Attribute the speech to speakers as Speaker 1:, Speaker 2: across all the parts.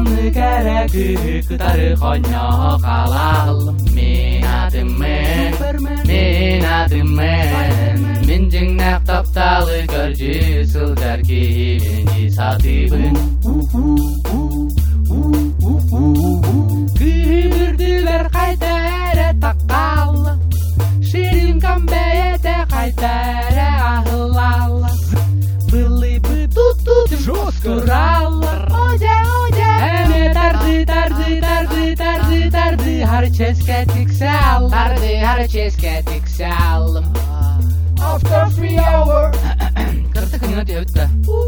Speaker 1: Аны кереги кытары коня калалым. Мен атым мен жеңнак тапталы көржү сылдар кийимди сатыбын. Күйбүрдүлөр кайта эре таккалы, ширин камбейете кайта эре ахылалы. Былыбы тут жостуралы, оже эме тарды харческе тиксе алым. After 3 hours кырты күнөт өттү.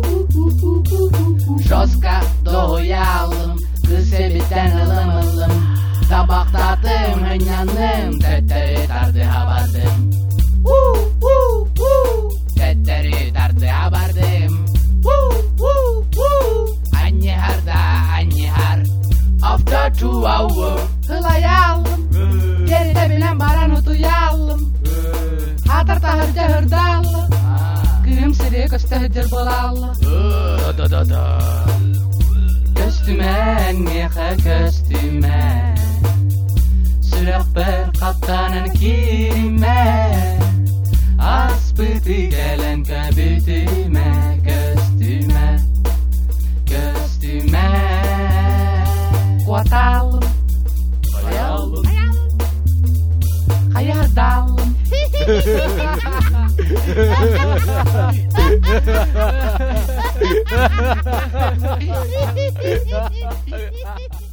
Speaker 1: Жостка доялым, кысебиттен ылым. Табактатым, хыняным, теттери тарды хабардым. Теттери тарды хабардым. Аннихар. After 2 hours кылаялым, жерде билен баран утуялым. Хатар тахыржа хырдалы, кымсыре көстөжөр болалы. Көстүмен, меха көстүмен, сүрөк бір каптанын кириме. Аспыты келен көбүтүме, көстүме. Куаталым, хаярдалым.